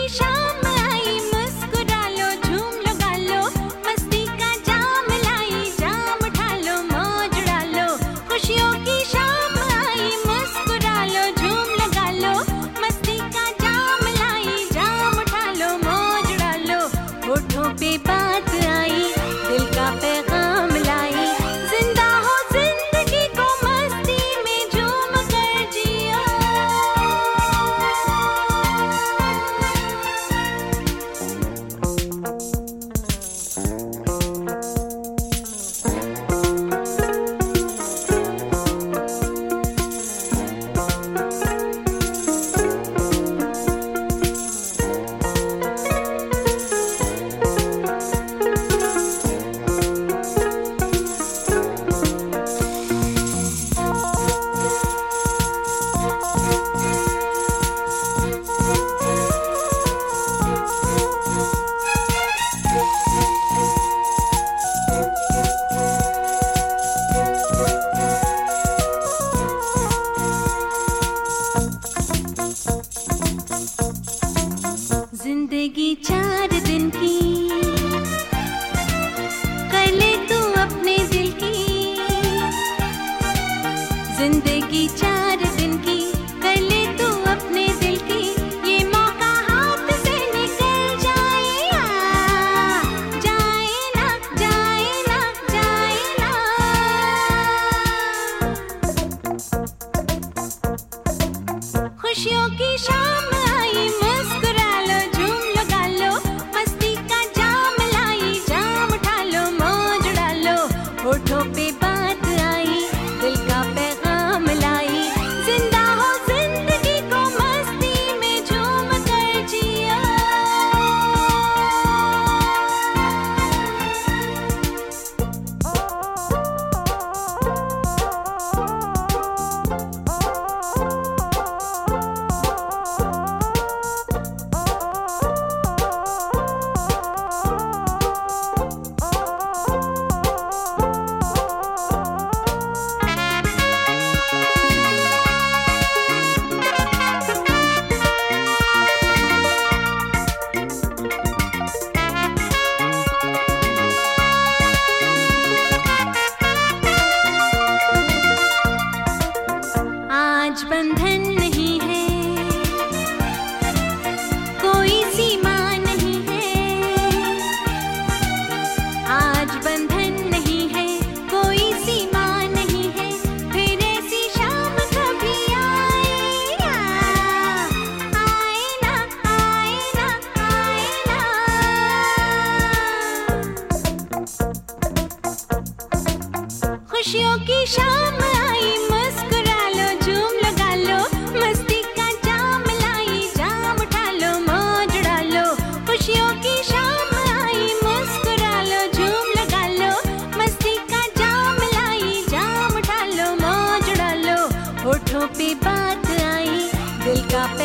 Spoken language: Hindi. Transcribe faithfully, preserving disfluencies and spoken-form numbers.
शाम आई, मुस्कुरा लो, झूम लो, गा लो, मस्ती का जाम लाई, जाम उठा लो, मौज उड़ा लो। खुशियों की शाम आई, मुस्कुरा लो, झूम लो, गा लो, मस्ती का जाम लाई, जाम उठा लो, मौज उड़ा लो। होठों पे बात आई, दिल का पैगाम लाई, जिंदा हो जिंदगी को मस्ती में झूम कर जियो। जिंदगी चार दिन की, कर ले तू अपने दिल की। जिंदगी चार दिन की, कर ले तू अपने दिल की। ये मौका हाथ से निकल जाए ना, जाए ना, जाए ना, जाए ना। खुशियों की शाम आई, मुस्कुरा लो, झूम लो, गा लो, मस्ती का जाम लाई, जाम उठा लो, मौज उड़ा लो। होठों पे बात आई, दिल का पैगाम लाई, जिंदा हो जिंदगी को मस्ती में झूम कर जियो। आज बंधन नहीं है, कोई सीमा नहीं है। आज बंधन नहीं है, कोई सीमा नहीं है। फिर ऐसी शाम कभी आए ना, आए ना, आए ना, आए ना। खुशियों की शाम आई, मुस्कुरा लो, झूम लो, गा लो, मस्ती का जाम लाई, जाम उठा लो, मौज उड़ा लो। खुशियों की शाम आई, मुस्कुरा लो, झूम लो, गा लो, मस्ती का जाम लाई, जाम उठा लो, मौज उड़ा लो। होठों पे बात आई, दिल का